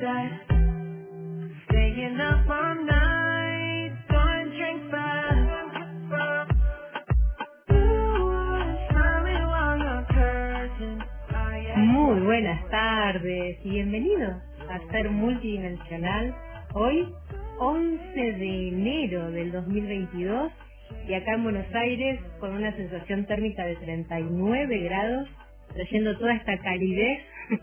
paradise. Staying up all night, going drink fast. Muy buenas tardes y bienvenidos a Ser Multidimensional. Hoy, 11 de enero del 2022, y acá en Buenos Aires con una sensación térmica de 39 grados, trayendo toda esta calidez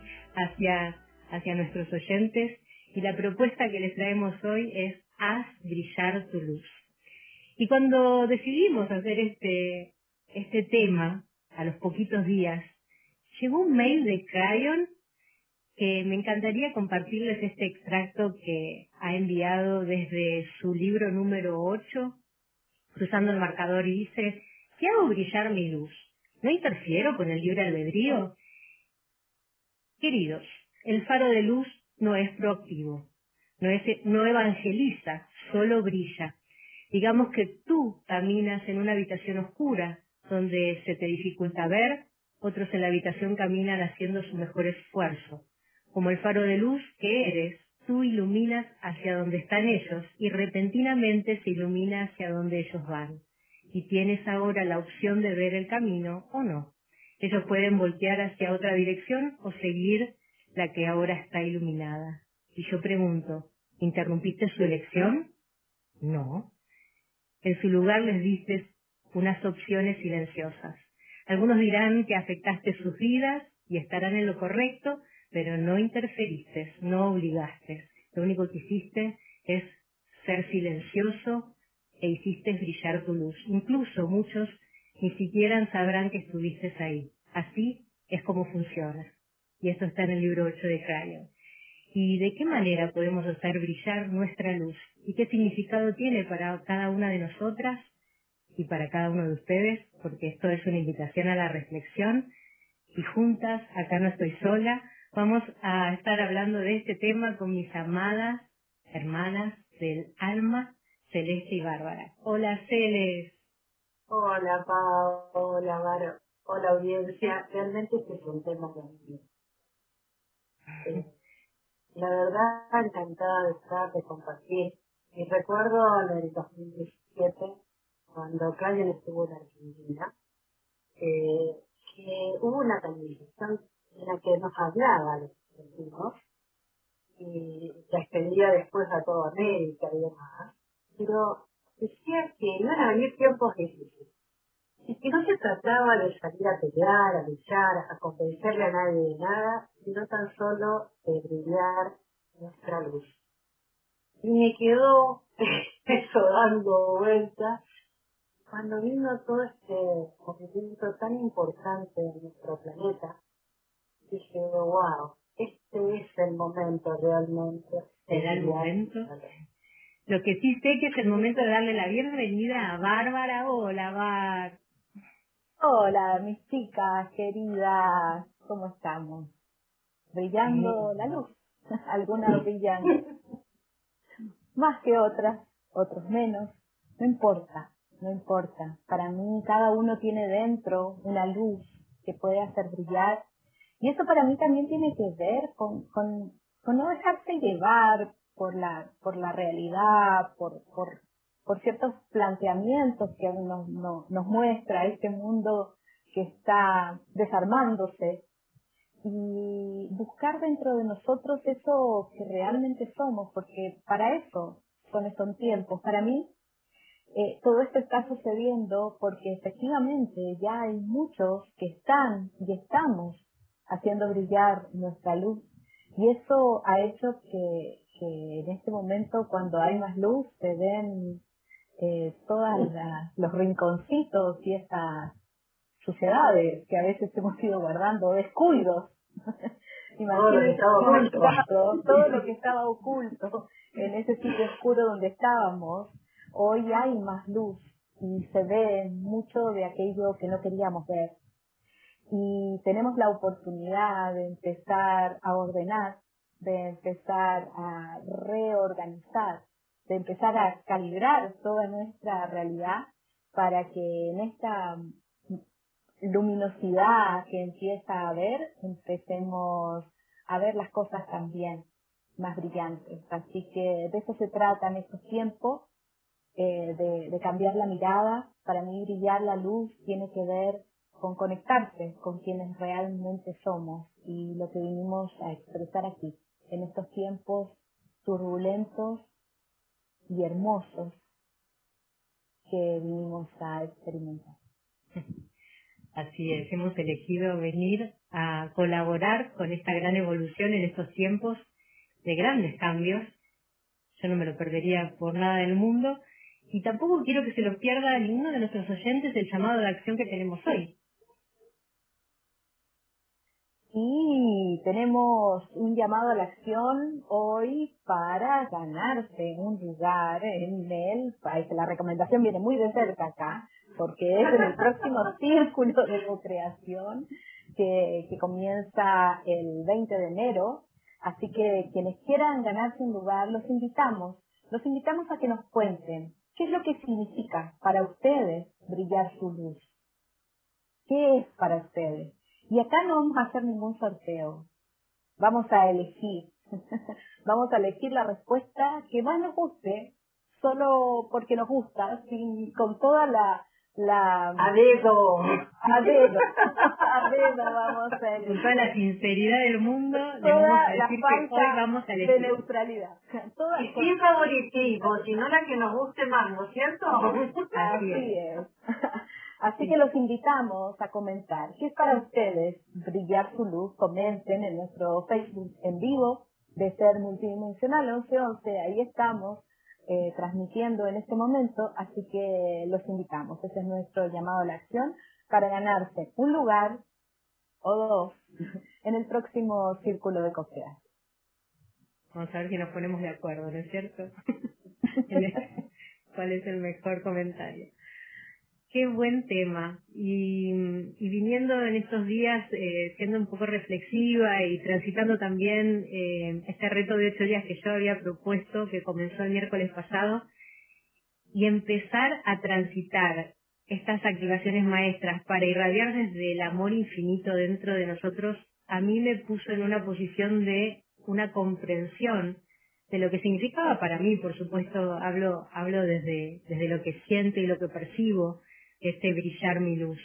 hacia nuestros oyentes. Y la propuesta que les traemos hoy es: haz brillar tu luz. Y cuando decidimos hacer este tema, a los poquitos días, llegó un mail de Crayon que me encantaría compartirles este extracto que ha enviado desde su libro número 8, Cruzando el Marcador, y dice: ¿qué hago brillar mi luz? ¿No interfiero con el libre albedrío? Queridos, el faro de luz no es proactivo, no evangeliza, solo brilla. Digamos que tú caminas en una habitación oscura donde se te dificulta ver, otros en la habitación caminan haciendo su mejor esfuerzo. Como el faro de luz que eres, tú iluminas hacia donde están ellos y repentinamente se ilumina hacia donde ellos van. Y tienes ahora la opción de ver el camino o no. Ellos pueden voltear hacia otra dirección o seguir la que ahora está iluminada. Y yo pregunto, ¿interrumpiste su elección? No. En su lugar les diste unas opciones silenciosas. Algunos dirán que afectaste sus vidas y estarán en lo correcto, pero no interferiste, no obligaste. Lo único que hiciste es ser silencioso e hiciste brillar tu luz. Incluso muchos ni siquiera sabrán que estuviste ahí. Así es como funciona. Y esto está en el libro 8 de Crayon. ¿Y de qué manera podemos hacer brillar nuestra luz? ¿Y qué significado tiene para cada una de nosotras y para cada uno de ustedes? Porque esto es una invitación a la reflexión. Y juntas, acá no estoy sola, vamos a estar hablando de este tema con mis amadas hermanas del alma, Celeste y Bárbara. Hola, Celes. Hola, Pau, hola, Varo, hola, audiencia. Realmente este es un tema que la verdad, encantada de estar, de compartir. Y recuerdo en el 2017, cuando Crayon estuvo en Argentina, que hubo una canalización en la que nos hablaba de los argentinos y la extendía después a toda América y demás. Pero decía que iban a venir tiempos difíciles. Y que no se trataba de salir a pelear, a luchar, a convencerle a nadie de nada, sino tan solo de brillar nuestra luz. Y me quedó eso dando vueltas cuando vino todo este movimiento tan importante en nuestro planeta. Dije, wow, este es el momento realmente. ¿Será el momento? Lo que sí sé que es el momento de darle la bienvenida a Bárbara. Hola, Bar. Hola, mis chicas queridas, ¿cómo estamos? Brillando la luz. Algunas brillan más que otras, otros menos. No importa, no importa. Para mí cada uno tiene dentro una luz que puede hacer brillar. Y eso para mí también tiene que ver con no dejarse llevar por la realidad, por ciertos planteamientos que nos muestra este mundo que está desarmándose, y buscar dentro de nosotros eso que realmente somos, porque para eso son tiempos. Para mí, todo esto está sucediendo porque efectivamente ya hay muchos que están y estamos haciendo brillar nuestra luz, y eso ha hecho que en este momento, cuando hay más luz, se ven todos los rinconcitos y estas suciedades que a veces hemos ido guardando, descuidos. Imagínense todo lo que estaba oculto en ese sitio oscuro donde estábamos. Hoy hay más luz y se ve mucho de aquello que no queríamos ver. Y tenemos la oportunidad de empezar a ordenar, de empezar a reorganizar, de empezar a calibrar toda nuestra realidad para que en esta luminosidad que empieza a haber, empecemos a ver las cosas también. más brillantes. Así que de eso se tratan estos tiempos, de cambiar la mirada. Para mí brillar la luz tiene que ver con conectarse con quienes realmente somos y lo que vinimos a expresar aquí, en estos tiempos turbulentos y hermosos que vinimos a experimentar. Así es, hemos elegido venir a colaborar con esta gran evolución en estos tiempos de grandes cambios. Yo no me lo perdería por nada del mundo y tampoco quiero que se lo pierda a ninguno de nuestros oyentes el llamado de acción que tenemos hoy. Y tenemos un llamado a la acción hoy para ganarse un lugar en la recomendación viene muy de cerca acá, porque es en el próximo círculo de co-creación que comienza el 20 de enero. Así que quienes quieran ganarse un lugar, los invitamos a que nos cuenten qué es lo que significa para ustedes brillar su luz. ¿Qué es para ustedes? Y acá no vamos a hacer ningún sorteo. Vamos a elegir. Vamos a elegir la respuesta que más nos guste, solo porque nos gusta, con toda la a dedo. A dedo vamos a elegir. Con toda la sinceridad del mundo, le Toda vamos a la decir que hoy vamos a elegir. de neutralidad. Y sin favoritismo, sino la que nos guste más, ¿no es cierto? Así es. Así que los invitamos a comentar qué es para ustedes brillar su luz. Comenten en nuestro Facebook en vivo de Ser Multidimensional 1111. Ahí estamos transmitiendo en este momento, así que los invitamos. Ese es nuestro llamado a la acción para ganarse un lugar o dos en el próximo círculo de co-creación. Vamos a ver si nos ponemos de acuerdo, ¿no es cierto? ¿Cuál es el mejor comentario? Qué buen tema. Y viniendo en estos días, siendo un poco reflexiva y transitando también este reto de 8 días que yo había propuesto, que comenzó el miércoles pasado, y empezar a transitar estas activaciones maestras para irradiar desde el amor infinito dentro de nosotros, a mí me puso en una posición de una comprensión de lo que significaba para mí. Por supuesto, hablo desde lo que siento y lo que percibo, brillar mi luz.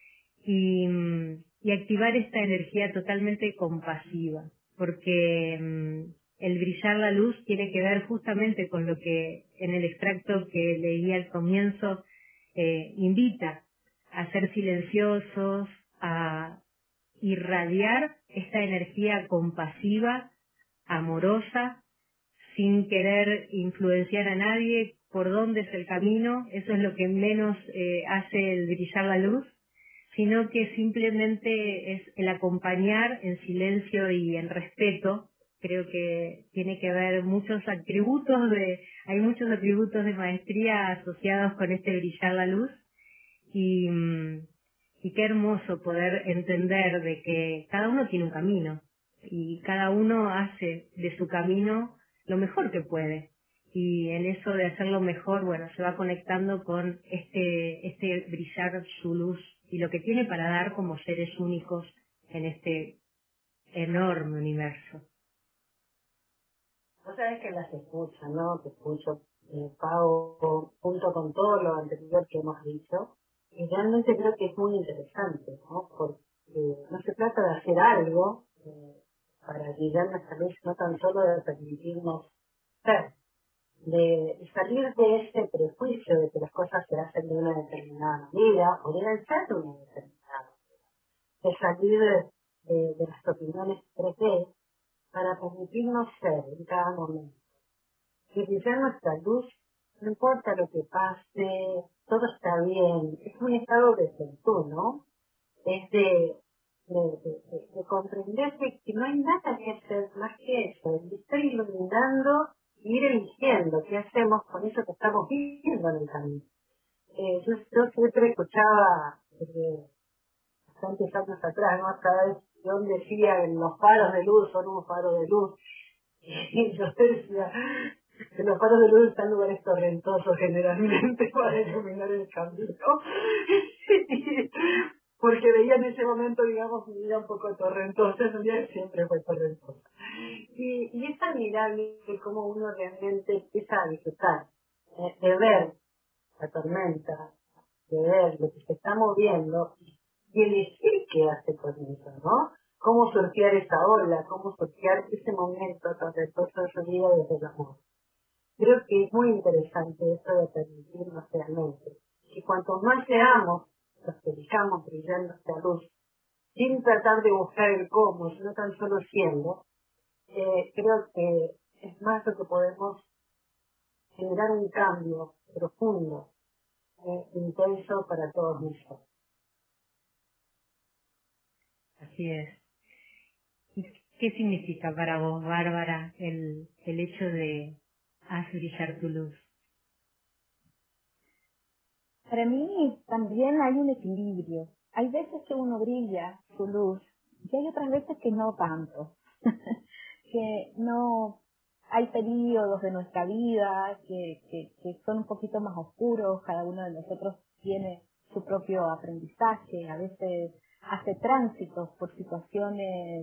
Y activar esta energía totalmente compasiva, porque el brillar la luz tiene que ver justamente con lo que en el extracto que leí al comienzo invita a ser silenciosos, a irradiar esta energía compasiva, amorosa, sin querer influenciar a nadie por dónde es el camino. Eso es lo que menos hace el brillar la luz, sino que simplemente es el acompañar en silencio y en respeto. Creo que tiene que ver hay muchos atributos de maestría asociados con este brillar la luz, y qué hermoso poder entender de que cada uno tiene un camino y cada uno hace de su camino lo mejor que puede, y en eso de hacerlo mejor, bueno, se va conectando con este brillar su luz y lo que tiene para dar como seres únicos en este enorme universo. Vos sabés que las escucho, ¿no? Te escucho, Pau, junto con todo lo anterior que hemos dicho, y realmente creo que es muy interesante, ¿no? Porque no se trata de hacer algo para brillar nuestra luz, no tan solo de permitirnos ser, de salir de ese prejuicio de que las cosas se hacen de una determinada manera o deben ser de una determinada manera, de salir de las opiniones 3D para permitirnos ser en cada momento. Y brillar nuestra luz, no importa lo que pase, todo está bien, es un estado de plenitud, ¿no? Es de comprender que no hay nada que hacer más que eso, de estar iluminando y ir eligiendo qué hacemos con eso que estamos viviendo en el camino. Yo siempre escuchaba bastantes años atrás, ¿no? Cada vez que yo decía en los faros de luz son un faro de luz, y yo decía que los faros de luz están en lugares torrentosos generalmente para iluminar el camino. Porque veía en ese momento, digamos, mi vida un poco torrentosa, en realidad siempre fue torrentosa. Y es admirable cómo uno realmente empieza a disfrutar de ver la tormenta, de ver lo que se está moviendo y elegir qué hace con eso, ¿no? Cómo surfear esa ola, cómo surfear ese momento tormentoso de su vida desde el amor. Creo que es muy interesante esto de permitirnos realmente. Y cuanto más seamos los que elijamos brillando esta luz, sin tratar de buscar el cómo, sino tan solo siendo, creo que es más lo que podemos generar un cambio profundo, intenso para todos nosotros. Así es. ¿Y qué significa para vos, Bárbara, el hecho de haz brillar tu luz? Para mí también hay un equilibrio. Hay veces que uno brilla su luz y hay otras veces que no tanto. Que no hay periodos de nuestra vida que son un poquito más oscuros. Cada uno de nosotros tiene su propio aprendizaje. A veces hace tránsitos por situaciones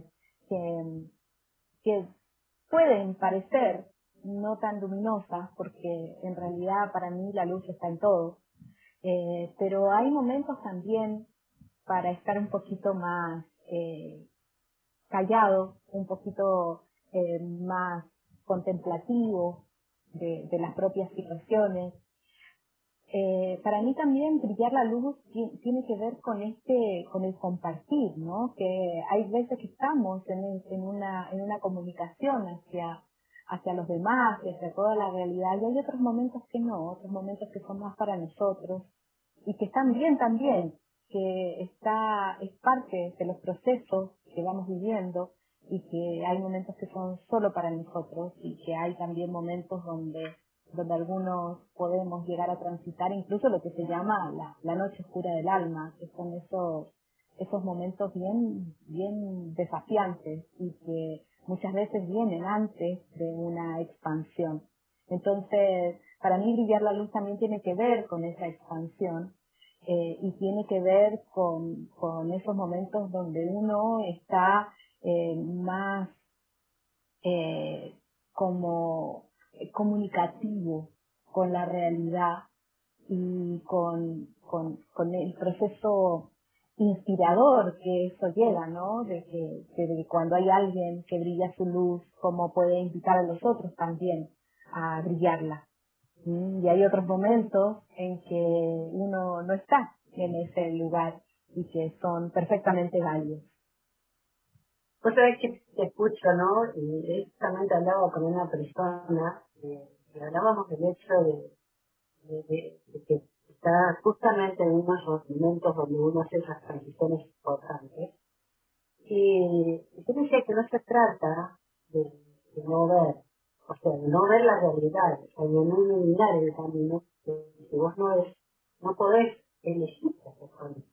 que pueden parecer no tan luminosas, porque en realidad para mí la luz está en todo. Pero hay momentos también para estar un poquito más callado, un poquito más contemplativo de las propias situaciones. Para mí también brillar la luz tiene que ver con el compartir, ¿no? Que hay veces que estamos en una comunicación hacia los demás y hacia toda la realidad, y hay otros momentos que no, otros momentos que son más para nosotros y que están bien también, que es parte de los procesos que vamos viviendo y que hay momentos que son solo para nosotros y que hay también momentos donde algunos podemos llegar a transitar incluso lo que se llama la noche oscura del alma, que son esos momentos bien desafiantes y que muchas veces vienen antes de una expansión. Entonces, para mí brillar la luz también tiene que ver con esa expansión y tiene que ver con esos momentos donde uno está más como comunicativo con la realidad y con el proceso inspirador que eso lleva, ¿no? De que cuando hay alguien que brilla su luz, cómo puede invitar a los otros también a brillarla. Y hay otros momentos en que uno no está en ese lugar y que son perfectamente válidos. Vos sabés que te escucho, ¿no? Y justamente hablaba con una persona y hablábamos del hecho de que está justamente en unos momentos donde uno hace esas transiciones importantes. Y yo decía que no se trata de no ver, o sea, de no ver la realidad, o sea, de no iluminar el camino, que si vos no podés elegir hacer con eso.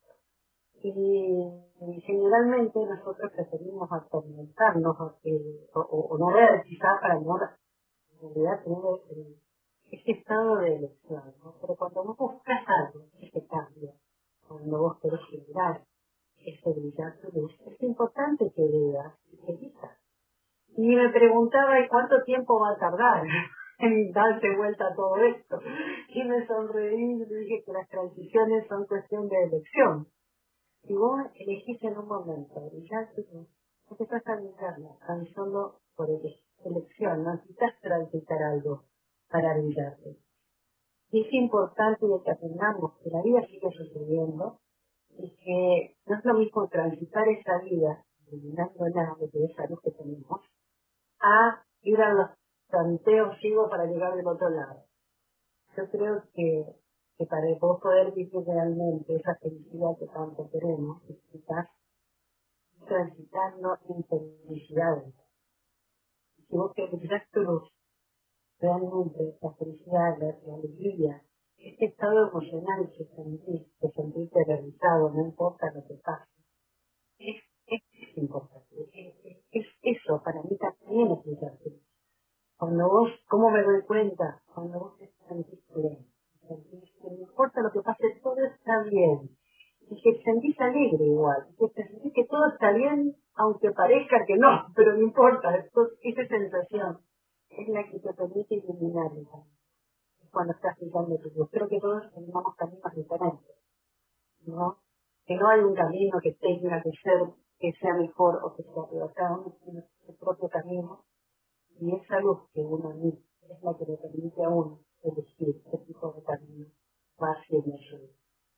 Y generalmente nosotros preferimos atormentarnos o no ver quizás para no en realidad tener ese estado de elección, ¿no? Pero cuando vos buscas algo, ese cambio, cuando vos querés generar ese brillar tu luz, es importante que veas y que elijas. Y me preguntaba, ¿y cuánto tiempo va a tardar en darse vuelta a todo esto? Y me sonreí y le dije que las transiciones son cuestión de elección. Si vos elegís en un momento brillar tu luz, no te estás brillarla tan solo por elección, no necesitas transitar algo para brillarte. Y es importante que aprendamos que la vida sigue sucediendo y que no es lo mismo transitar esa vida, iluminándola de esa luz que tenemos, a ir a los tanteos ciegos para llegar del otro lado. Yo creo que para vos poder vivir realmente esa felicidad que tanto queremos, necesitas transitando infelicidades. Si vos querés tu luz, realmente la felicidad, la alegría, este estado emocional que sentís, que sentirte realizado, no importa lo que pase, es importante. Es eso, para mí también es importante. Cuando vos, ¿cómo me doy cuenta? Cuando vos te sentís bien, sentís que no importa lo que pase, todo está bien. Y que te sentís alegre igual, y que te sentís que todo está bien aunque parezca que no, pero no importa, esa sensación es la que te permite iluminar cuando estás brillando tu luz. Creo que todos tenemos caminos diferentes, ¿no? Que no hay un camino que tenga que ser, que sea mejor o que sea peor, cada uno tiene su propio camino, y esa luz que uno emite es la que le permite a uno elegir qué tipo de camino va haciendo su vida.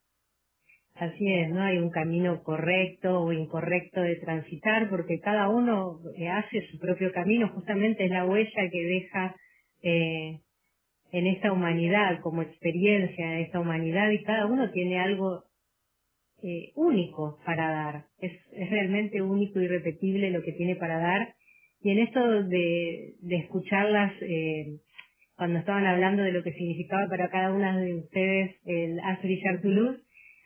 Así es, no hay un camino correcto o incorrecto de transitar, porque cada uno hace su propio camino, justamente es la huella que deja en esta humanidad, como experiencia de esta humanidad, y cada uno tiene algo único para dar. Es realmente único y irrepetible lo que tiene para dar. Y en esto de escucharlas, cuando estaban hablando de lo que significaba para cada una de ustedes el Haz brillar tu luz,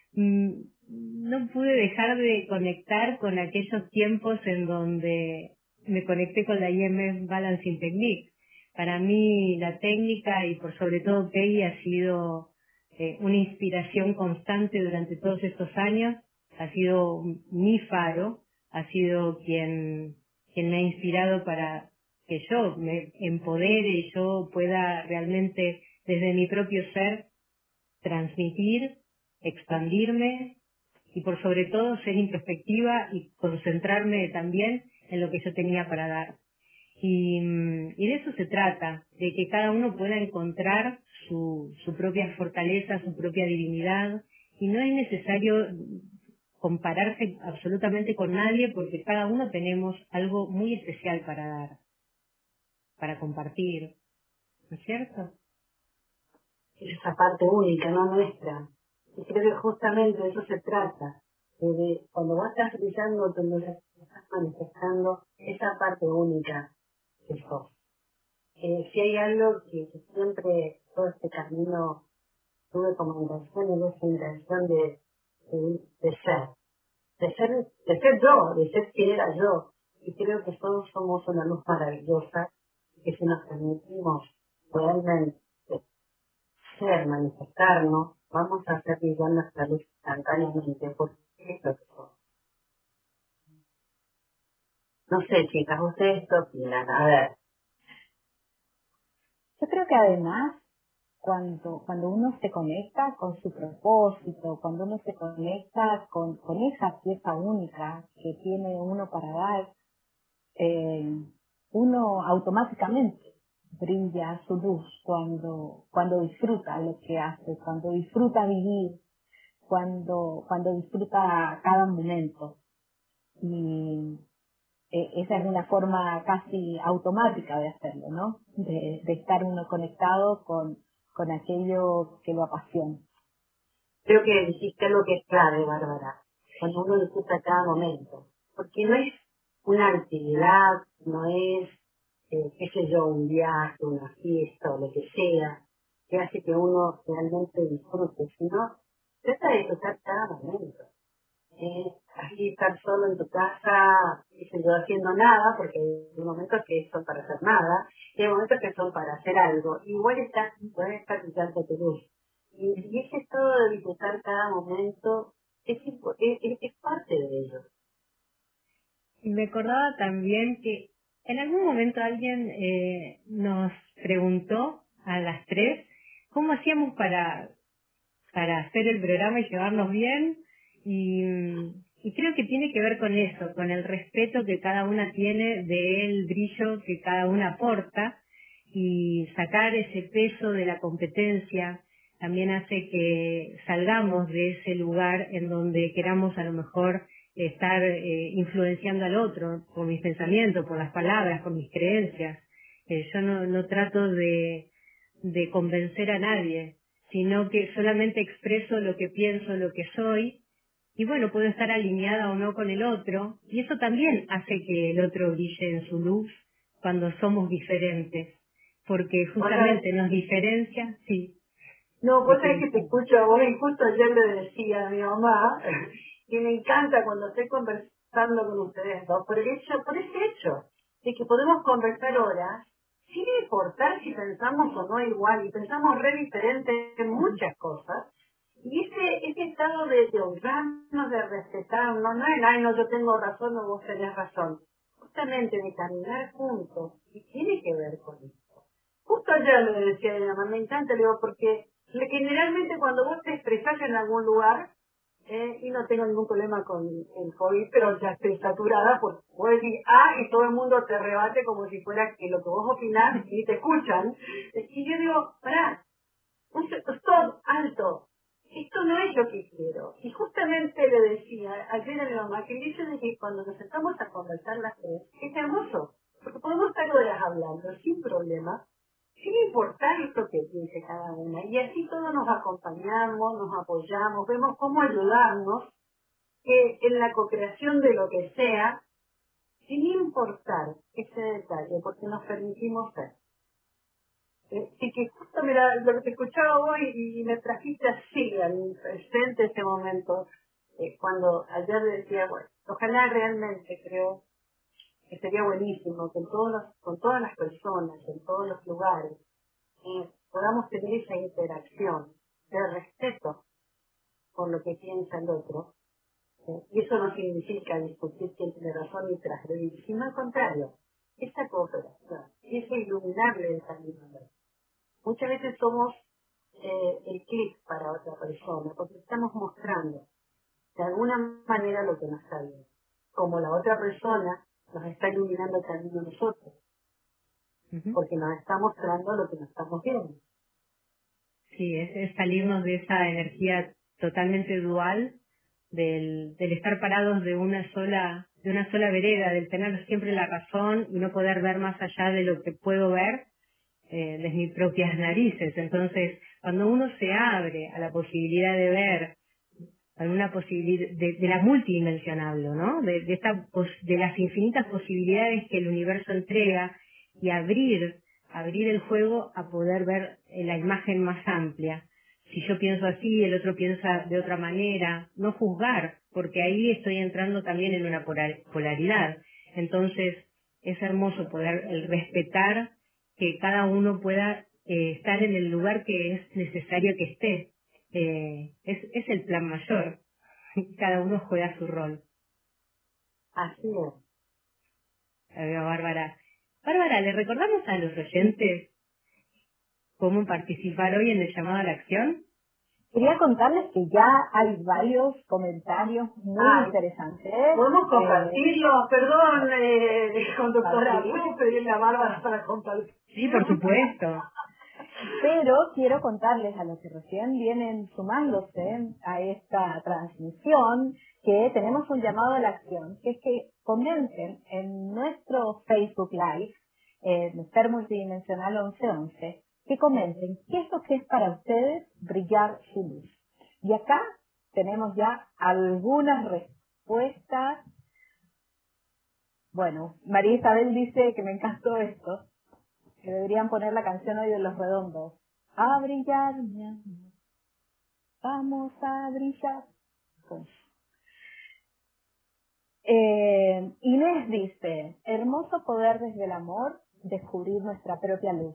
no pude dejar de conectar con aquellos tiempos en donde me conecté con la IMF Balancing Technique. Para mí la técnica y por sobre todo Peggy ha sido una inspiración constante durante todos estos años, ha sido mi faro, ha sido quien me ha inspirado para que yo me empodere y yo pueda realmente desde mi propio ser transmitir, expandirme y por sobre todo ser introspectiva y concentrarme también en lo que yo tenía para dar. Y de eso se trata, de que cada uno pueda encontrar su propia fortaleza, su propia divinidad, y no es necesario compararse absolutamente con nadie porque cada uno tenemos algo muy especial para dar, para compartir, ¿no es cierto? Esa parte única, no nuestra. Y creo que justamente de eso se trata. De cuando vos estás brillando, tú estás manifestando esa parte única que sos. Si hay algo que siempre todo este camino tuve como intención, es esa intención de ser yo, de ser quien era yo. Y creo que todos somos una luz maravillosa y que si nos permitimos realmente ser, manifestarnos, vamos a hacer brillar nuestra luz instantáneamente, porque es lo que somos. No sé, chicas, ¿ustedes qué opinan? A ver. Yo creo que además, cuando uno se conecta con su propósito, cuando uno se conecta con esa pieza única que tiene uno para dar, uno automáticamente brilla su luz cuando disfruta lo que hace, cuando disfruta vivir, cuando disfruta cada momento. Y esa es una forma casi automática de hacerlo, ¿no? De estar uno conectado con aquello que lo apasiona. Creo que dijiste algo que es clave, Bárbara, cuando uno disfruta cada momento, porque no es una actividad, no es, qué sé yo, un viaje, una fiesta o lo que sea, que hace que uno realmente disfrute, sino trata de disfrutar cada momento. Así estar solo en tu casa, qué sé yo, haciendo nada, porque hay momentos que son para hacer nada, y hay momentos que son para hacer algo. Igual puedes estar brillando tu luz. Y ese estado de disfrutar cada momento es parte de ello. Y me acordaba también que en algún momento alguien nos preguntó a las tres cómo hacíamos para hacer el programa y llevarnos bien, y creo que tiene que ver con eso, con el respeto que cada una tiene del brillo que cada una aporta, y sacar ese peso de la competencia también hace que salgamos de ese lugar en donde queramos a lo mejor estar influenciando al otro por mis pensamientos, por las palabras, por mis creencias. Yo no trato de convencer a nadie, sino que solamente expreso lo que pienso, lo que soy, y bueno, puedo estar alineada o no con el otro, y eso también hace que el otro brille en su luz cuando somos diferentes, porque justamente nos diferencia, sí. No, vos sabés que te escucho a vos, y justo ayer le decía a mi mamá que me encanta cuando estoy conversando con ustedes dos, por ese hecho, de que podemos conversar horas sin importar si pensamos o no igual, y pensamos re diferente en muchas cosas, Y ese estado de honrarnos, de respetarnos, no es, ay, no, yo tengo razón o vos tenés razón. Justamente de caminar juntos, y tiene que ver con esto. Justo ayer le decía a mi mamá, me encanta, le digo, porque generalmente cuando vos te expresás en algún lugar, y no tengo ningún problema con el COVID, pero ya estoy saturada, pues puedes decir, y todo el mundo te rebate como si fuera que lo que vos opinás y te escuchan. Y yo digo, pará, stop, alto, esto no es lo que quiero. Y justamente le decía ayer a mi mamá que el hecho de que cuando nos sentamos a conversar las tres, es hermoso, porque podemos estar horas hablando sin problema, sin importar lo que piense cada una. Y así todos nos acompañamos, nos apoyamos, vemos cómo ayudarnos en la co-creación de lo que sea, sin importar ese detalle, porque nos permitimos ser. Sí, que justo, mira, lo que te escuchaba hoy y me trajiste así al presente ese momento, cuando ayer decía, bueno, ojalá realmente creo que sería buenísimo que con todas las personas, en todos los lugares, podamos tener esa interacción de respeto por lo que piensa el otro. Y eso no significa discutir quién tiene razón ni transgredir, sino al contrario, esa cooperación, ese iluminarle el camino al otro. Muchas veces somos el clic para otra persona, porque estamos mostrando de alguna manera lo que nos está bien, como la otra persona nos está iluminando el camino a nosotros, porque nos está mostrando lo que nos estamos viendo. Sí, es salirnos de esa energía totalmente dual del estar parados de una sola vereda, del tener siempre la razón y no poder ver más allá de lo que puedo ver desde mis propias narices. Entonces, cuando uno se abre a la posibilidad de ver, a una posibilidad de la multidimensional, ¿no? De las infinitas posibilidades que el universo entrega y abrir el juego a poder ver la imagen más amplia. Si yo pienso así, el otro piensa de otra manera, no juzgar, porque ahí estoy entrando también en una polaridad. Entonces, es hermoso poder respetar que cada uno pueda estar en el lugar que es necesario que esté. Es el plan mayor. Cada uno juega su rol. Así es. Bárbara. Bárbara, ¿le recordamos a los oyentes cómo participar hoy en el llamado a la acción? Quería contarles que ya hay varios comentarios muy interesantes. ¿Podemos compartirlos? Perdón, conductora, ¿puedo pedirle a Bárbara para compartir? Sí, por supuesto. Pero quiero contarles a los que recién vienen sumándose a esta transmisión que tenemos un llamado a la acción, que es que comenten en nuestro Facebook Live, Ser Multidimensional 1111, que comenten qué es lo que es para ustedes brillar su luz. Y acá tenemos ya algunas respuestas. Bueno, María Isabel dice que me encantó esto, que deberían poner la canción hoy de Los Redondos. A brillar, mi amor, vamos a brillar. Pues. Inés dice, hermoso poder desde el amor descubrir nuestra propia luz.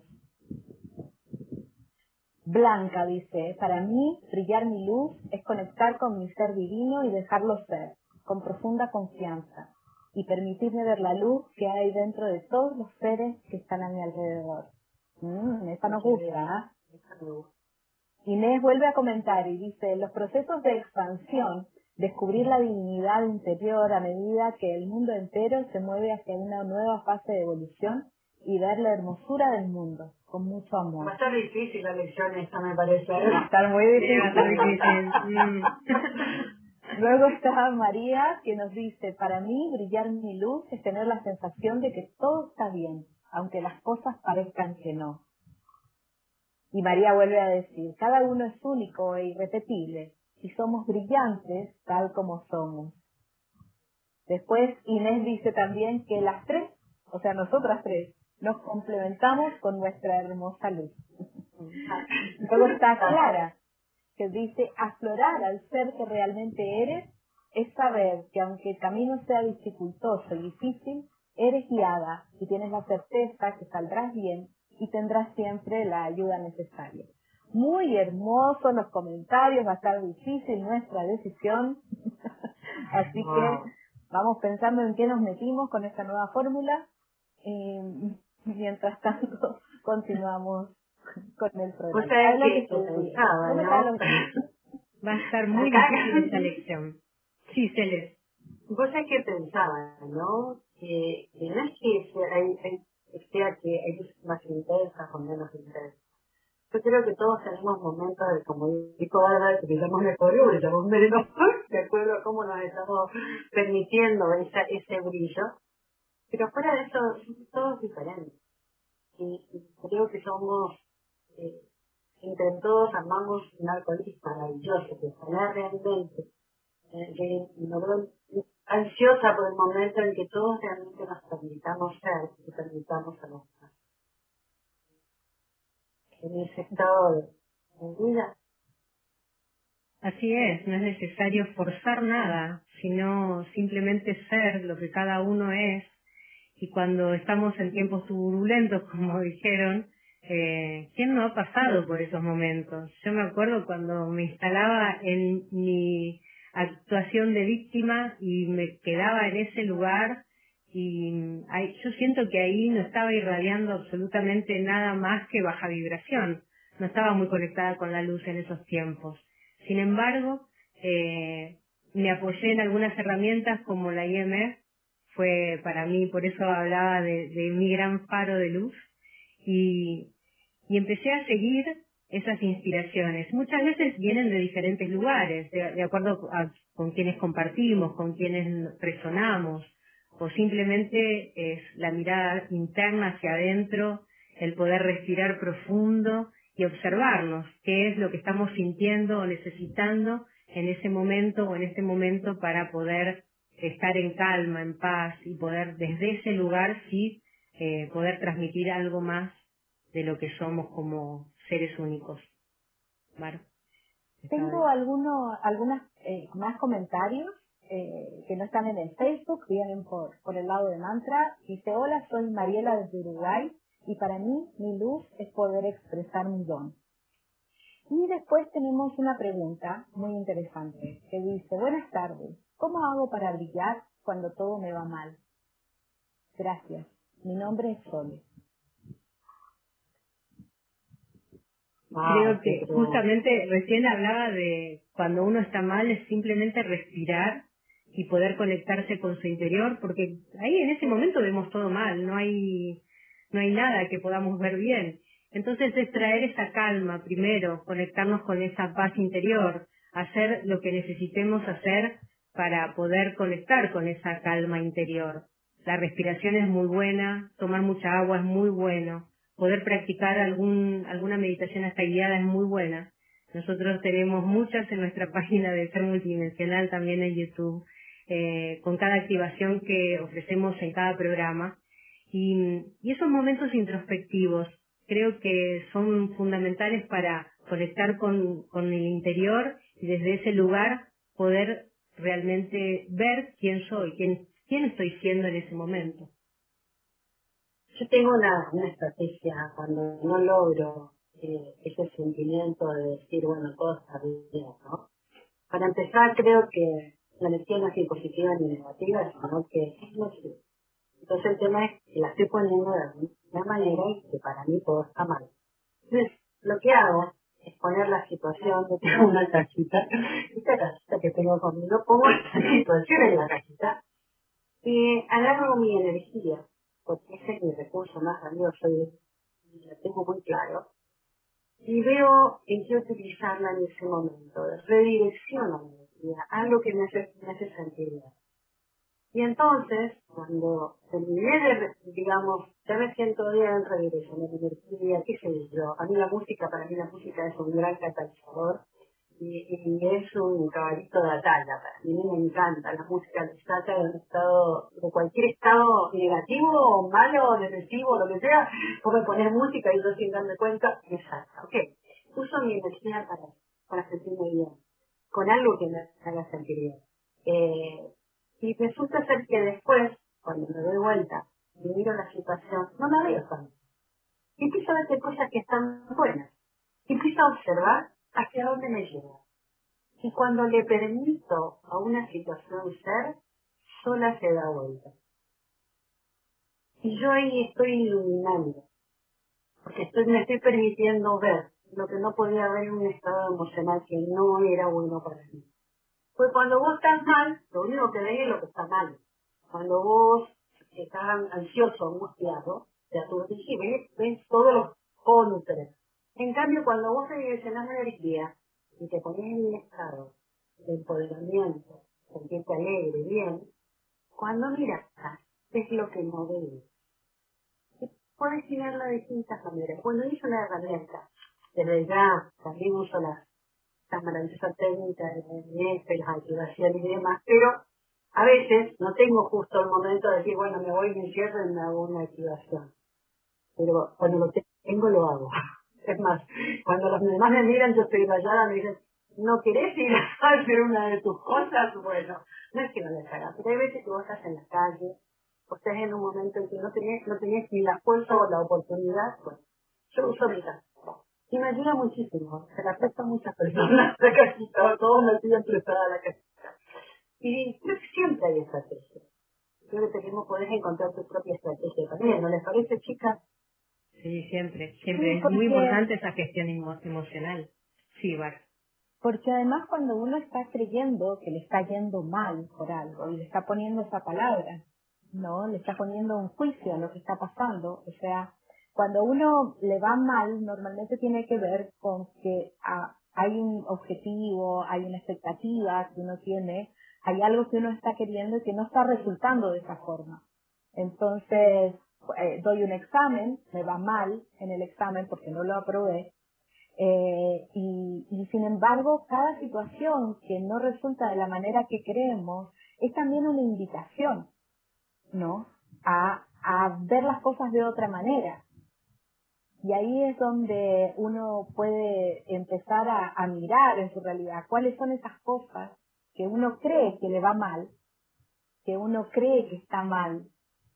Blanca dice, para mí brillar mi luz es conectar con mi ser divino y dejarlo ser, con profunda confianza, y permitirme ver la luz que hay dentro de todos los seres que están a mi alrededor. Esta nos gusta, ¿eh? Inés vuelve a comentar y dice, los procesos de expansión, descubrir la dignidad interior a medida que el mundo entero se mueve hacia una nueva fase de evolución y ver la hermosura del mundo, con mucho amor. Va a estar difícil la lección esta, me parece. Va a estar muy difícil. Va a estar difícil. Luego está María, que nos dice, para mí brillar mi luz es tener la sensación de que todo está bien, aunque las cosas parezcan que no. Y María vuelve a decir, cada uno es único e irrepetible, y somos brillantes tal como somos. Después Inés dice también que las tres, o sea, nosotras tres, nos complementamos con nuestra hermosa luz. Luego está Clara, que dice, aflorar al ser que realmente eres es saber que aunque el camino sea dificultoso y difícil, eres guiada y tienes la certeza que saldrás bien y tendrás siempre la ayuda necesaria. muy hermosos los comentarios, va a estar difícil nuestra decisión. Así que vamos pensando en qué nos metimos con esta nueva fórmula. Mientras tanto, continuamos con el programa. Vos sabés que pensaba, ¿no? Va a estar muy difícil esta elección. Sí, Celeste. Vos sabés que pensaba, ¿no? Que no es que hay más intensas o menos intensas. Yo creo que todos tenemos momentos de, como dijo Bárbara, que llamamos de correo, le llamamos menos, de acuerdo a cómo nos estamos permitiendo ese brillo. Pero fuera de eso, somos todos diferentes. Y creo que somos, entre todos amamos un arcoíris maravilloso, que ojalá realmente, que me veo ansiosa por el momento en que todos realmente nos permitamos ser y permitamos a los demás. En ese estado de vida. Así es, no es necesario forzar nada, sino simplemente ser lo que cada uno es. Y cuando estamos en tiempos turbulentos, como dijeron, ¿quién no ha pasado por esos momentos? Yo me acuerdo cuando me instalaba en mi actuación de víctima y me quedaba en ese lugar y yo siento que ahí no estaba irradiando absolutamente nada más que baja vibración. No estaba muy conectada con la luz en esos tiempos. Sin embargo, me apoyé en algunas herramientas como la IMF, fue para mí, por eso hablaba de mi gran faro de luz, y empecé a seguir esas inspiraciones. Muchas veces vienen de diferentes lugares, de acuerdo con quienes compartimos, con quienes resonamos, o simplemente es la mirada interna hacia adentro, el poder respirar profundo y observarnos qué es lo que estamos sintiendo o necesitando en ese momento o en este momento para poder estar en calma, en paz y poder desde ese lugar sí poder transmitir algo más de lo que somos como seres únicos. Mar. Tengo algunos más comentarios que no están en el Facebook, vienen por el lado de Mantra. Dice: hola, soy Mariela desde Uruguay y para mí mi luz es poder expresar mi don. Y después tenemos una pregunta muy interesante que dice: buenas tardes, ¿cómo hago para brillar cuando todo me va mal? Gracias, mi nombre es Sole. Creo que justamente recién hablaba de cuando uno está mal es simplemente respirar y poder conectarse con su interior, porque ahí en ese momento vemos todo mal, no hay nada que podamos ver bien. Entonces es traer esa calma primero, conectarnos con esa paz interior, hacer lo que necesitemos hacer para poder conectar con esa calma interior. La respiración es muy buena, tomar mucha agua es muy bueno, poder practicar alguna meditación hasta guiada es muy buena. Nosotros tenemos muchas en nuestra página de Ser Multidimensional, también en YouTube, con cada activación que ofrecemos en cada programa. Y esos momentos introspectivos creo que son fundamentales para conectar con el interior y desde ese lugar poder realmente ver quién soy, quién estoy siendo en ese momento. Yo tengo una estrategia cuando no logro ese sentimiento de decir, bueno, todo está bien, ¿no? Para empezar, creo que la energía no es ni positiva ni negativa, sino que es neutral. Entonces el tema es que la estoy poniendo de alguna manera y que para mí todo está mal. Entonces, lo que hago es poner la situación, yo tengo una cajita, esta cajita que tengo conmigo, pongo esta situación en la cajita y agarro mi energía, porque ese es mi recurso más valioso y lo tengo muy claro, y veo en qué utilizarla en ese momento, redirecciono mi energía, algo que me hace sentir bien. Y entonces, cuando terminé digamos, ya me siento bien, redireccioné mi energía, qué sé yo, para mí la música es un gran catalizador y es un caballito de batalla. Para mí me encanta la música, que saca de cualquier estado negativo, o malo, o depresivo, lo que sea, puedo poner música y yo sin darme cuenta, me saca. Ok, uso mi energía para sentirme bien, con algo que me haga sentir bien. Y resulta ser que después, cuando me doy vuelta y miro la situación, no la veo tan. Y empiezo a ver que hay cosas que están buenas. y empiezo a observar hacia dónde me lleva. Y cuando le permito a una situación ser, sola se da vuelta. Y yo ahí estoy iluminando, porque me estoy permitiendo ver lo que no podía ver en un estado emocional que no era bueno para mí. Pues cuando vos estás mal, lo único que ves es lo que está mal. Cuando vos estás ansioso, angustiado, te aturdís y ves todos los contras. En cambio, cuando vos te llenas de energía y te pones en un estado de empoderamiento, sentirte alegre, bien, cuando miras, ves lo que no ves. Puedes mirarlo de distintas maneras. Bueno, es una herramienta. Desde ya, también uso las maravillosas técnicas de Excel, las activaciones y demás, pero a veces no tengo justo el momento de decir, bueno, me voy y me encierro y me hago una activación. Pero cuando lo tengo, lo hago. Es más, cuando los demás me miran, yo estoy callada, me dicen, ¿no querés ir a hacer una de tus cosas? Bueno, no es que no les haga, pero hay veces que vos estás en la calle, o estás en un momento en que no tenías ni la fuerza o la oportunidad, pues yo uso mi casa. Y me ayuda muchísimo, se la presto a muchas personas, la casita, todos me piden prestada la casita. Y creo que siempre hay estrategia. Creo que podés encontrar tu propia estrategia también, ¿no les parece, chicas? Sí, siempre. Sí, Es muy importante esa gestión emocional. Sí, Bar. Porque además cuando uno está creyendo que le está yendo mal por algo y le está poniendo esa palabra, ¿no? Le está poniendo un juicio a lo que está pasando. O sea, cuando uno le va mal, normalmente tiene que ver con que hay un objetivo, hay una expectativa que uno tiene, hay algo que uno está queriendo y que no está resultando de esa forma. Entonces, doy un examen, me va mal en el examen porque no lo aprobé, y sin embargo, cada situación que no resulta de la manera que queremos es también una invitación, ¿no? A ver las cosas de otra manera. Y ahí es donde uno puede empezar a mirar en su realidad cuáles son esas cosas que uno cree que le va mal, que uno cree que está mal,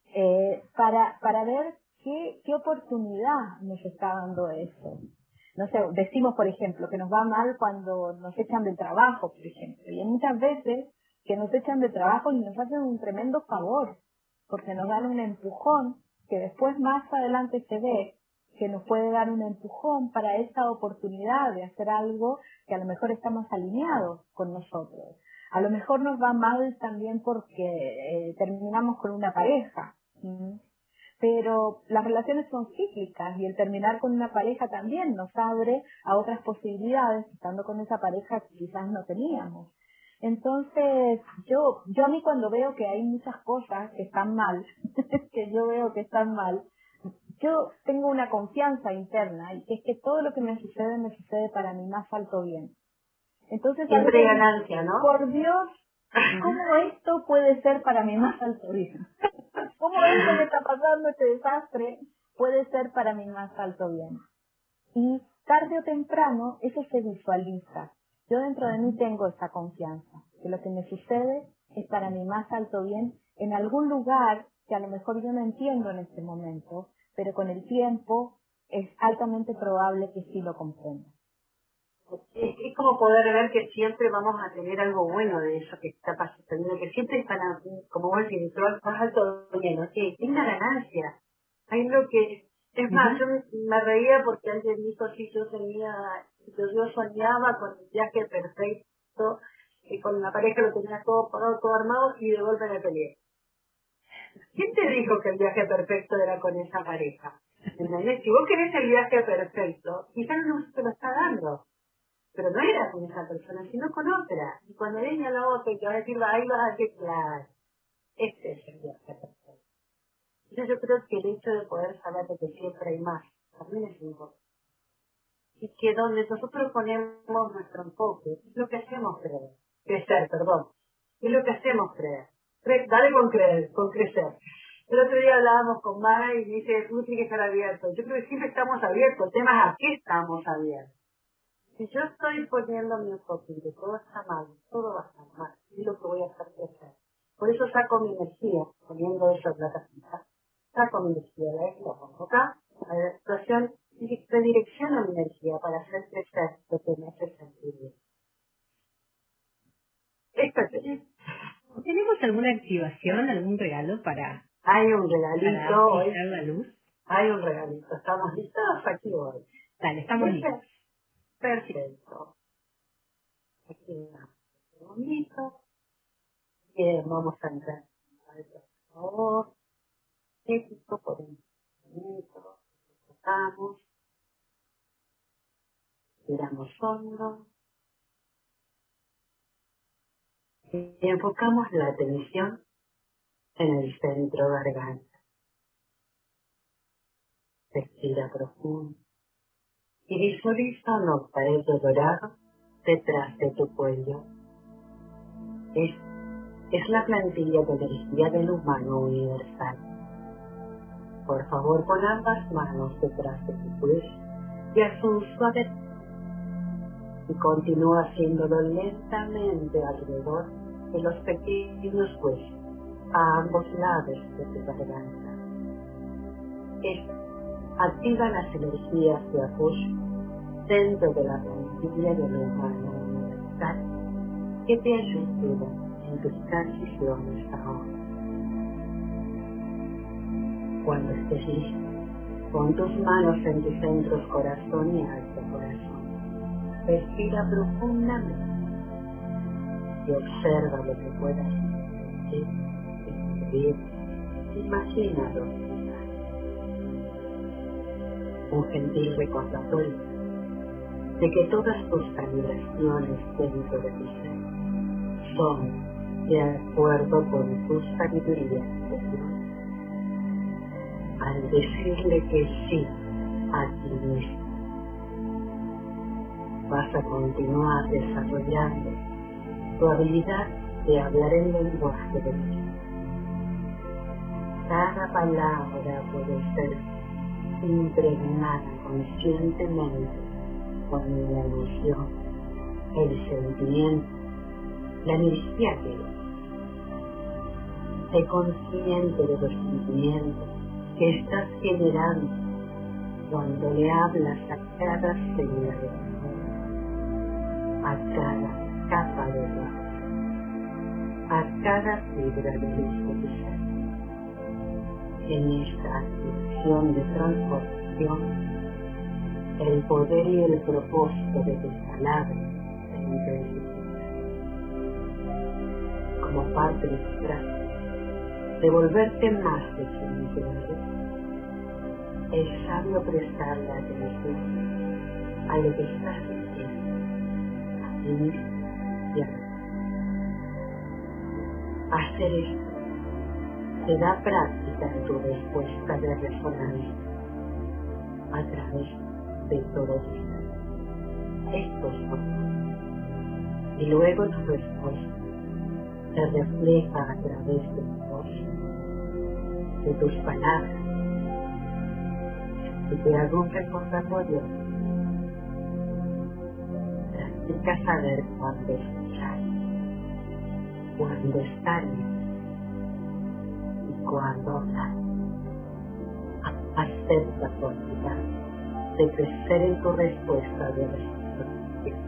para ver qué oportunidad nos está dando eso. No sé, decimos, por ejemplo, que nos va mal cuando nos echan del trabajo, por ejemplo. Y hay muchas veces que nos echan de trabajo y nos hacen un tremendo favor, porque nos dan un empujón que después más adelante se ve que nos puede dar un empujón para esa oportunidad de hacer algo que a lo mejor está más alineado con nosotros. A lo mejor nos va mal también porque terminamos con una pareja. Pero las relaciones son cíclicas y el terminar con una pareja también nos abre a otras posibilidades, estando con esa pareja que quizás no teníamos. Entonces, yo a mí cuando veo que hay muchas cosas que están mal, que yo veo que están mal, yo tengo una confianza interna y es que todo lo que me sucede para mi más alto bien. Entonces, siempre hay ganancia, ¿no? Por Dios, ¿cómo esto puede ser para mi más alto bien? ¿Cómo esto que está pasando, este desastre, puede ser para mi más alto bien? Y tarde o temprano eso se visualiza. Yo dentro de mí tengo esa confianza, que lo que me sucede es para mi más alto bien en algún lugar que a lo mejor yo no entiendo en este momento, pero con el tiempo es altamente probable que sí lo comprenda. Es como poder ver que siempre vamos a tener algo bueno de eso que está pasando, que siempre están, como vos decís, más alto bien, ¿no? Que tenga ganancia. Hay lo que, es más, yo me reía porque antes dijo así, yo soñaba con el viaje perfecto, y con la pareja lo tenía todo pagado, todo armado, y de golpe me peleé. ¿Quién te dijo que el viaje perfecto era con esa pareja? ¿Entendés? Si vos querés el viaje perfecto, quizás no te lo está dando. Pero no era con esa persona, sino con otra. Y cuando venga la otra y te va a decir, ahí vas a decir, claro, este es el viaje perfecto. Entonces yo creo que el hecho de poder saber de que siempre hay más, también es importante. Y que donde nosotros ponemos nuestro enfoque, es lo que hacemos crecer, es lo que hacemos creer. Dale con crecer. El otro día hablábamos con Mara y me dice, tú tienes que estar abierto. Yo creo que siempre estamos abiertos, el tema es a qué estamos abiertos. Si yo estoy poniendo mi enfoque y que todo está mal, todo va a estar mal, es lo que voy a hacer crecer. Por eso saco mi energía, poniendo eso en la casita. Saco mi energía, la pongo acá, a la situación, y redirecciono mi energía para hacer crecer lo que me hace sentir bien. Esto es eso. ¿Tenemos alguna activación, algún regalo para Hay un regalito hoy. brillar la luz? Hay un regalito. ¿Estamos listos? Aquí voy. Dale, estamos listos. Perfecto. Aquí vamos. Un segundito. Bien, vamos a entrar. Por favor. Éxito por un minuto. Tocamos. Tiramos hondo. Y enfocamos la atención en el centro garganta. Respira profundo y visualiza un objeto dorado detrás de tu cuello. Es la plantilla de energía del humano universal. Por favor, pon ambas manos detrás de tu cuello y a su suave y continúa haciéndolo lentamente alrededor de los pequeños huesos a ambos lados de tu garganta. Activa las energías de apoyo dentro de la plantilla del humano universal que te ayudan en tus transiciones ahora. Cuando estés listo, pon tus manos en tus centros corazón y alto corazón. Respira profundamente y observa lo que puedas sentir, escribir, imagínalo. Un gentil recordatorio de que todas tus calibraciones dentro de tu ser son de acuerdo con tu sabiduría interior. Al decirle que sí a ti mismo, vas a continuar desarrollando tu habilidad de hablar el lenguaje de ti. Cada palabra puede ser impregnada conscientemente con la emoción, el sentimiento, la energía que es. Sé consciente de los sentimientos que estás generando cuando le hablas a cada célula de tu cuerpo, a cada capa de tu alma, a cada fibra de luz de tu ser. En esta acción de transformación, el poder y el propósito de tus palabras se intensifican. Como parte de tu práctica, de volverte más definitivamente, es sabio prestarle atención a lo que estás diciendo, a ti mismo y a ti. Hacer esto te da práctica en tu respuesta de resonancia a través de todo tu ser. Estos son. Y luego tu respuesta se refleja a través de tu voz, de tus palabras. Si te hago un recordatorio, practica saber cuándo escuchar, cuándo estar y cuándo hablar. Acepta tu actividad de crecer en tu respuesta de resonancia.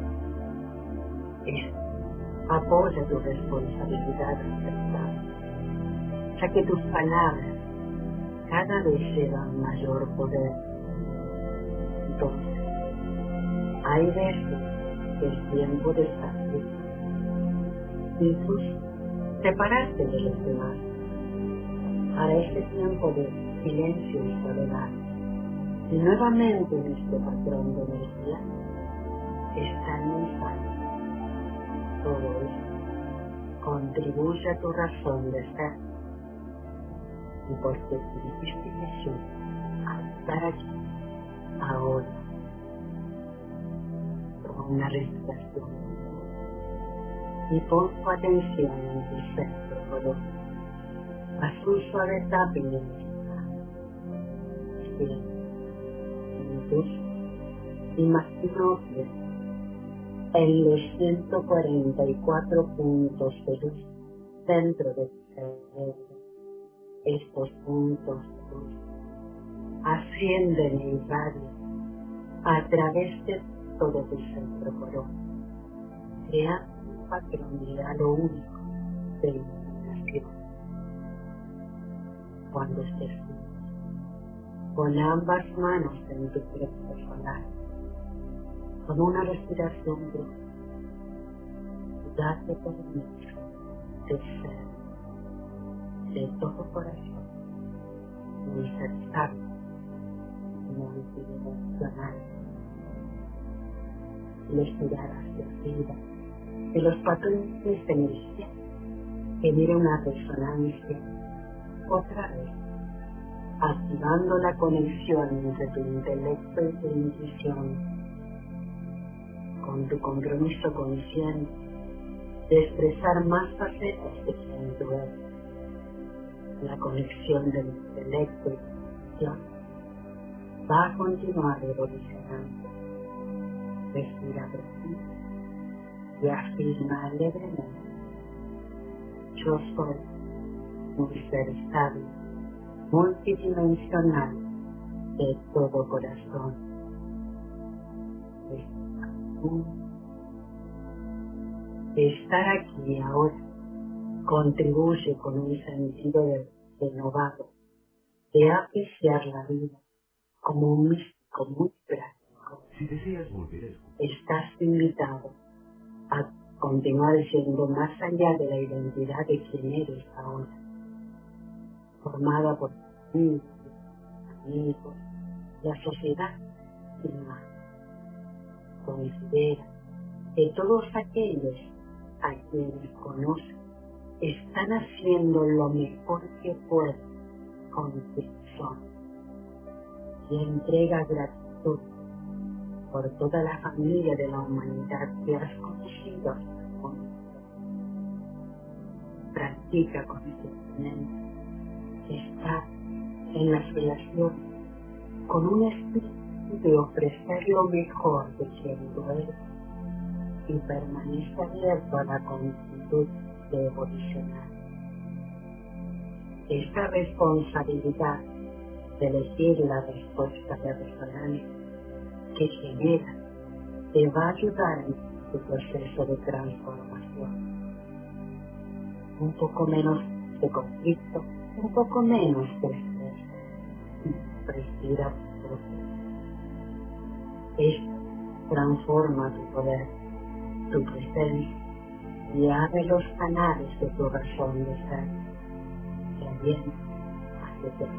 Apoya tu responsabilidad aceptada, ya que tus palabras cada vez llevan mayor poder. Entonces, hay veces que es tiempo de salir, incluso separarte de los demás, para este tiempo de silencio y soledad. Y nuevamente en este patrón de energía está el mensaje. Todo esto contribuye a tu razón de ser, y porque te dijiste que sí a estar aquí, ahora, con una respiración, y pon tu atención en tu centro color, a su suave tapping en el sí. Entonces, imagino que en los 144 puntos de luz dentro de tu cerebro, estos puntos de luz ascienden y irradian a través de todo tu ser corporal, creando un patrón de halo único de iluminación. Cuando estés listo, con ambas manos en tu cuerpo solar, con una respiración profunda, date permiso de ser de todo corazón, muy sensible, muy tridimensional, respirar hacia arriba de los patrones de energía, genera una resonancia otra vez, activando la conexión entre tu intelecto y tu intuición, con tu compromiso consciente de expresar más facetas de tu ser. La conexión del intelecto y la intuición va a continuar evolucionando. Respira profundo y afirma alegremente: yo soy un ser estable, multidimensional, de todo corazón. Estar aquí ahora contribuye con un sentido renovado de apreciar la vida como un místico muy práctico. Si deseas volver a escuchar, Estás invitado a continuar siendo más allá de la identidad de quien eres ahora, formada por amigos, la sociedad y más. Considera que todos aquellos a quienes conoces están haciendo lo mejor que pueden con quien son, y entrega gratitud por toda la familia de la humanidad que has conocido hasta el momento. Practica conscientemente estar en las relaciones con un espíritu de ofrecer lo mejor de quien tú eres y permanece abierto a la contitud de evolucionar. Esta responsabilidad de elegir la respuesta de resonancia que genera te va a ayudar en tu proceso de transformación. Un poco menos de conflicto, un poco menos de estrés. Respira profundo. Esto transforma tu poder, tu presencia, y abre los canales de tu razón de ser, trayendo hacia ti.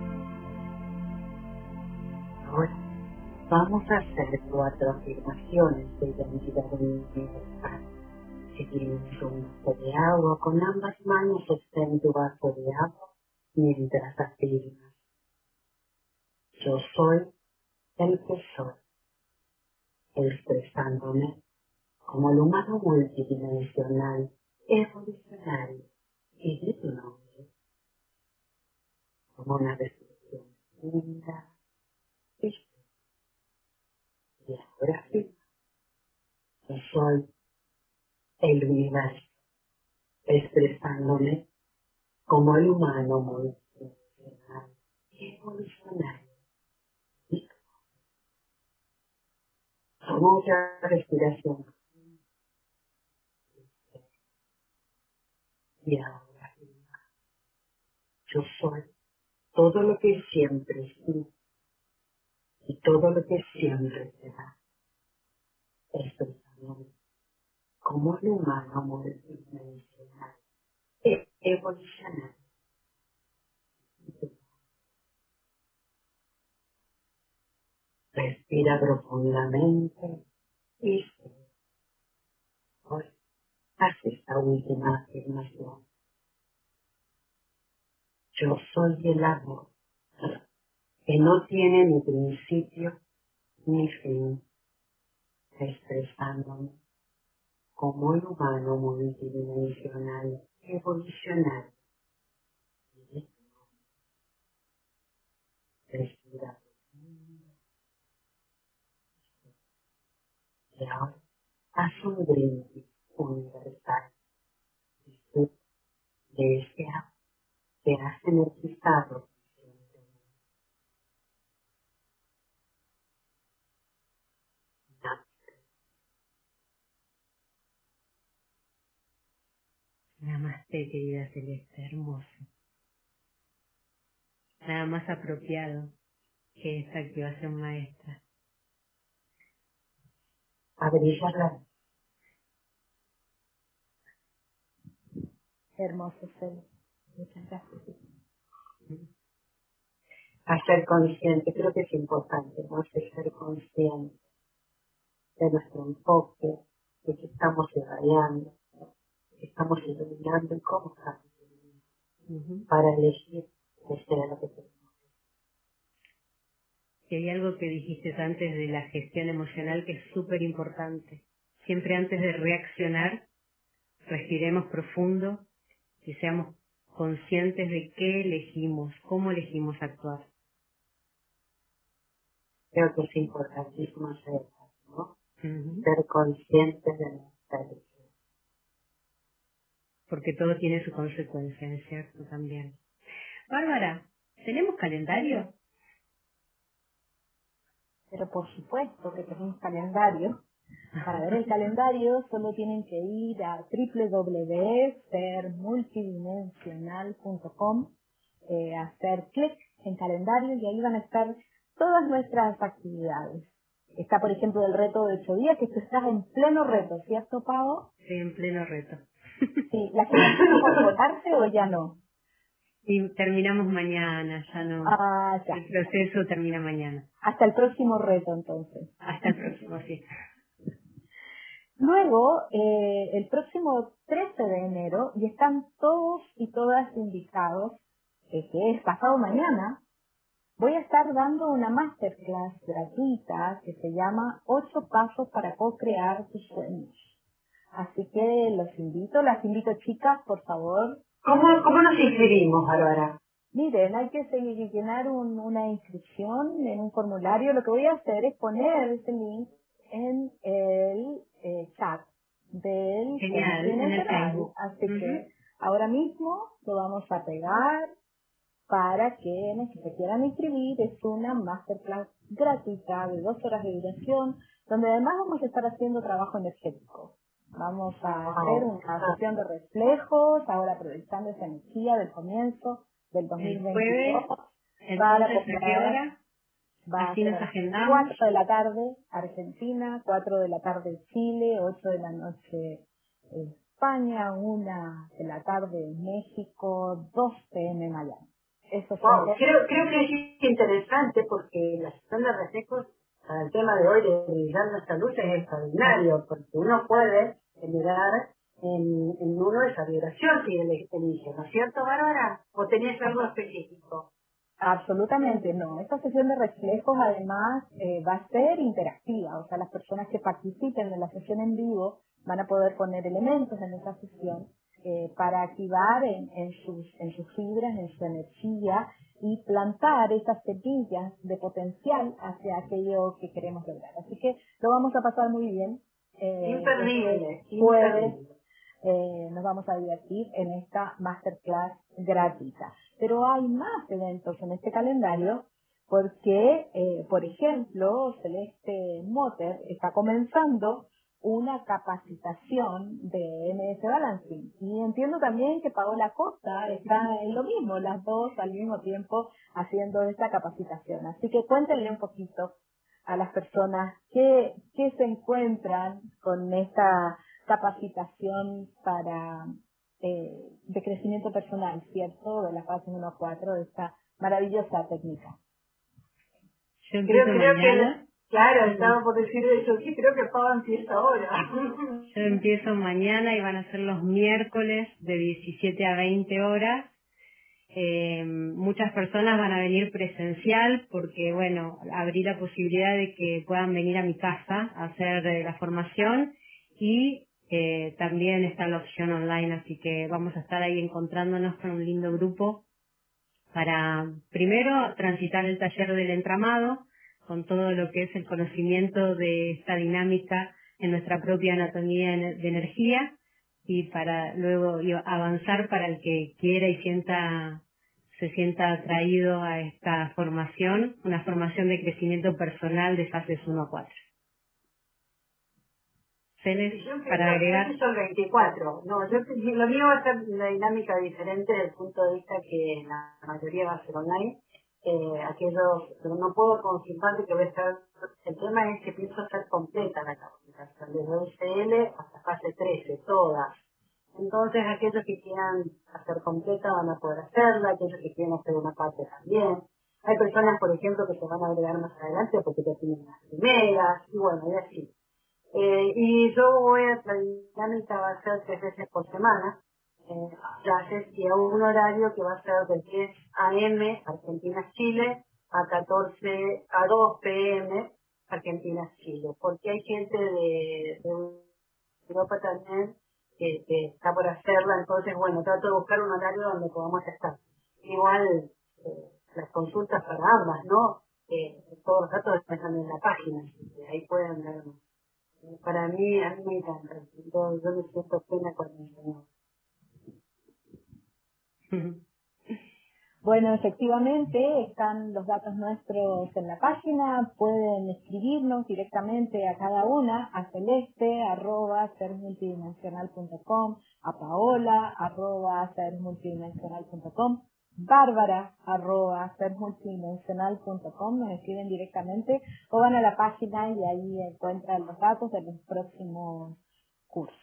Ahora vamos a hacer 4 afirmaciones de identidad universal. Seguimos un vaso de agua, con ambas manos sostén tu vaso de agua mientras afirmas: yo soy el que soy, expresándome como el humano multidimensional, evolucionario y de tu nombre, como una respiración linda y ahora sí, yo soy el universo, expresándome como el humano multidimensional, evolucionario. Y como otra respiración y ahora sí, yo soy todo lo que siempre fui y todo lo que siempre será, expresándome como el humano multidimensional, evolucionario. Respira profundamente y hoy haz esta última afirmación: yo soy el amor, que no tiene ni principio ni fin, expresándome como el humano multidimensional, evolucionario. Respira y ahora haz un brindis universal. Disfruta de este acto que has energizado. Namaste, querida Celeste, hermoso. Nada más apropiado que esta activación maestra. A brillar. Hermoso ser. Muchas gracias. A ser consciente, creo que es importante, ¿no? Ser consciente de nuestro enfoque, de que estamos irradiando, que estamos iluminando y cómo estamos iluminando, para elegir que sea lo que tenemos. Y hay algo que dijiste antes de la gestión emocional que es súper importante. Siempre antes de reaccionar, respiremos profundo y seamos conscientes de qué elegimos, cómo elegimos actuar. Creo que es importantísimo hacer eso, ¿no? Ser conscientes de nuestra elección. Porque todo tiene su consecuencia, ¿es cierto? También. Bárbara, ¿tenemos calendario? Pero por supuesto que tenemos calendario. Para ver el calendario solo tienen que ir a www.sermultidimensional.com, hacer clic en calendario y ahí van a estar todas nuestras actividades. Está, por ejemplo, el reto de 8 días, que tú estás en pleno reto, ¿cierto, Pau? Sí, en pleno reto. Sí, ¿la gente quiere incorporarse o ya no? Y terminamos mañana, ya no. Ya. El proceso termina mañana. Hasta el próximo reto, entonces. Hasta el próximo, sí. Luego, el próximo 13 de enero, y están todos y todas invitados, que es pasado mañana, voy a estar dando una masterclass gratuita que se llama 8 pasos para co-crear tus sueños. Así que las invito chicas, por favor. ¿Cómo nos inscribimos, Bárbara? Miren, hay que llenar una inscripción en un formulario. Lo que voy a hacer es poner ese link en el chat del Genial, en el Facebook. Así que ahora mismo lo vamos a pegar para que los que se quieran inscribir. Es una masterclass gratuita de 2 horas de duración, donde además vamos a estar haciendo trabajo energético. Vamos a hacer una sesión de reflejos, ahora aprovechando esa energía del comienzo del 2022. ¿A qué hora? Va Así a nos ser agendamos. 4 de la tarde Argentina, 4 de la tarde Chile, 8 de la noche España, 1 de la tarde México, 2 p.m. Miami. Eso creo que es interesante porque la sesión de reflejos para el tema de hoy de brillar nuestra luz es extraordinario, porque uno puede generar en uno esa vibración si elige, ¿no es cierto, Bárbara? ¿O tenías algo específico? Absolutamente no. Esta sesión de reflejos además va a ser interactiva, o sea, las personas que participen de la sesión en vivo van a poder poner elementos en esa sesión para activar en sus fibras, en su energía y plantar esas semillas de potencial hacia aquello que queremos lograr. Así que lo vamos a pasar muy bien. Imperdible. Jueves nos vamos a divertir en esta masterclass gratuita. Pero hay más eventos en este calendario porque, por ejemplo, Celeste Motter está comenzando una capacitación de MS Balancing. Y entiendo también que Paola Costa está en lo mismo, las dos al mismo tiempo haciendo esta capacitación. Así que cuéntenle un poquito a las personas que se encuentran con esta capacitación para de crecimiento personal, ¿cierto? De la fase 1 a 4, de esta maravillosa técnica. Yo empiezo mañana. Claro, estaba por decir eso, sí, creo que Pau empieza ahora. Yo empiezo mañana y van a ser los miércoles de 17 a 20 horas. Muchas personas van a venir presencial porque, bueno, abrí la posibilidad de que puedan venir a mi casa a hacer la formación y también está la opción online, así que vamos a estar ahí encontrándonos con un lindo grupo para, primero, transitar el taller del entramado con todo lo que es el conocimiento de esta dinámica en nuestra propia anatomía de energía y para luego avanzar para el que quiera y se sienta atraído a esta formación, una formación de crecimiento personal de fases 1 a 4. Celes, para agregar. Yo son 24. No, lo mío va a ser una dinámica diferente desde el punto de vista que la mayoría va a ser online. Pero no puedo confirmar que voy a estar. El tema es que pienso hacer completa la capacitación, desde UCL hasta fase 13, todas. Entonces, aquellos que quieran hacer completa van a poder hacerla, aquellos que quieran hacer una parte también. Hay personas, por ejemplo, que se van a agregar más adelante porque ya tienen las primeras, y bueno, y así. Y yo la dinámica va a ser 3 veces por semana, clases y a un horario que va a ser de 10 a.m. Argentina-Chile a 2 p.m. Argentina-Chile, porque hay gente de Europa también que está por hacerla, entonces bueno, trato de buscar un horario donde podamos estar. Igual las consultas para ambas, ¿no? Todos los datos están en la página, ahí pueden verlo. Para mí, a mí me encanta, yo me siento plena con el Señor. Bueno, efectivamente están los datos nuestros en la página, pueden escribirnos directamente a cada una, a celeste@sermultidimensional.com, a paola@sermultidimensional.com, bárbara@sermultidimensional.com, nos escriben directamente o van a la página y ahí encuentran los datos de los próximos cursos.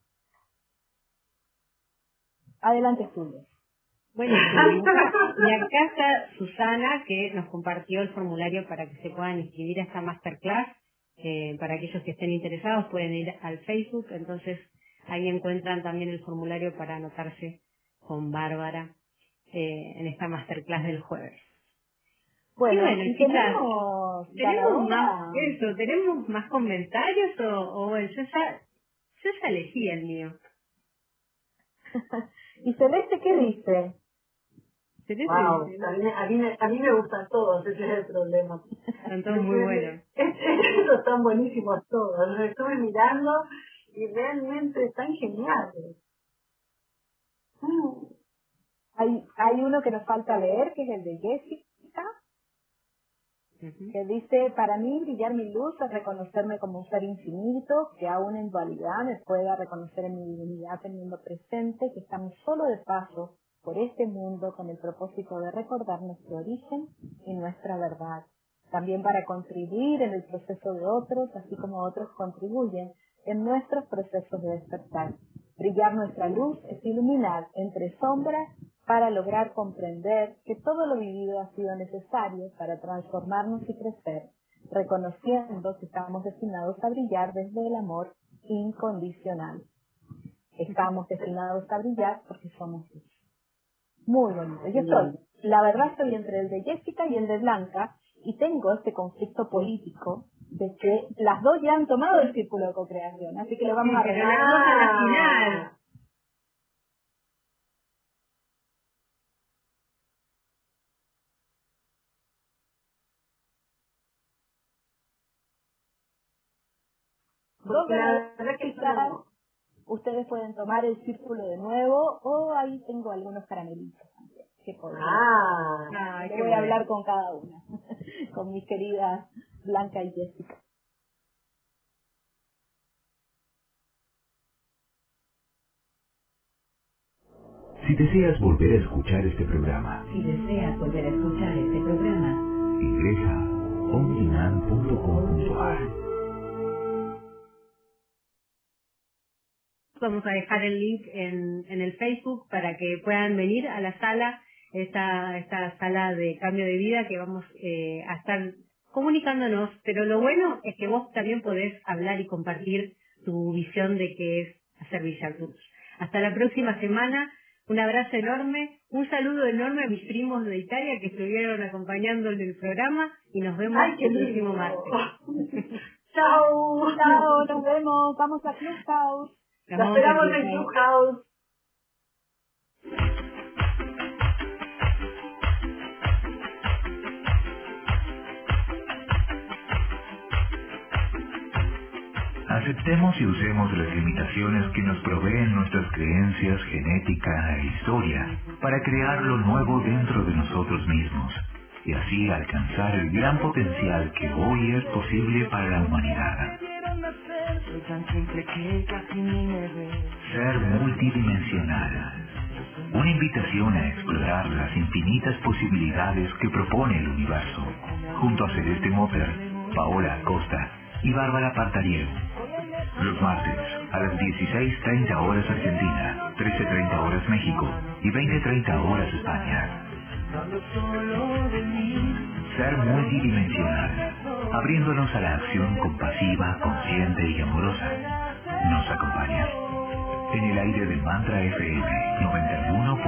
Adelante, Julio. Buenísimo. Y acá está Susana, que nos compartió el formulario para que se puedan inscribir a esta masterclass. Para aquellos que estén interesados pueden ir al Facebook, entonces ahí encuentran también el formulario para anotarse con Bárbara en esta masterclass del jueves. Bueno, y chicas, ¿tenemos más comentarios o bueno, yo ya elegí el mío? ¿Y Celeste qué dice? Wow, a mí me gustan todos, ese es el problema. Están todos muy buenos. Estos están buenísimos todos, los estuve mirando y realmente están geniales. Hay uno que nos falta leer, que es el de Jessica, que dice: para mí brillar mi luz es reconocerme como un ser infinito, que aún en dualidad me pueda reconocer en mi divinidad teniendo presente que estamos solo de paso por este mundo con el propósito de recordar nuestro origen y nuestra verdad. También para contribuir en el proceso de otros, así como otros contribuyen en nuestros procesos de despertar. Brillar nuestra luz es iluminar entre sombras para lograr comprender que todo lo vivido ha sido necesario para transformarnos y crecer, reconociendo que estamos destinados a brillar desde el amor incondicional. Estamos destinados a brillar porque somos luz. Muy bonito. Yo la verdad estoy entre el de Jessica y el de Blanca, y tengo este conflicto político de que las dos ya han tomado el círculo de co-creación, así que lo vamos a arreglar a la final. Ustedes pueden tomar el círculo de nuevo, o ahí tengo algunos caramelitos también. Voy a hablar con cada una, con mis queridas Blanca y Jessica. Si deseas volver a escuchar este programa, ingresa ondemand.com.ar. Vamos a dejar el link en el Facebook para que puedan venir a la sala, esta sala de cambio de vida que vamos a estar comunicándonos, pero lo bueno es que vos también podés hablar y compartir tu visión de qué es hacer brillar tu luz. Hasta la próxima semana, un abrazo enorme, un saludo enorme a mis primos de Italia que estuvieron acompañando en el programa y nos vemos el próximo martes. Chao, nos vemos, vamos a Clubhouse. Nos esperamos en Clubhouse. Aceptemos y usemos las limitaciones que nos proveen nuestras creencias, genética e historia para crear lo nuevo dentro de nosotros mismos y así alcanzar el gran potencial que hoy es posible para la humanidad. Ser multidimensional. Una invitación a explorar las infinitas posibilidades que propone el universo. Junto a Celeste Motter, Paola Acosta y Bárbara Partarieu. Los martes a las 16:30 horas Argentina, 13:30 horas México y 20:30 horas España. Ser multidimensional, abriéndonos a la acción compasiva, consciente y amorosa. ¿Nos acompaña? En el aire de Mantra FM 91.1.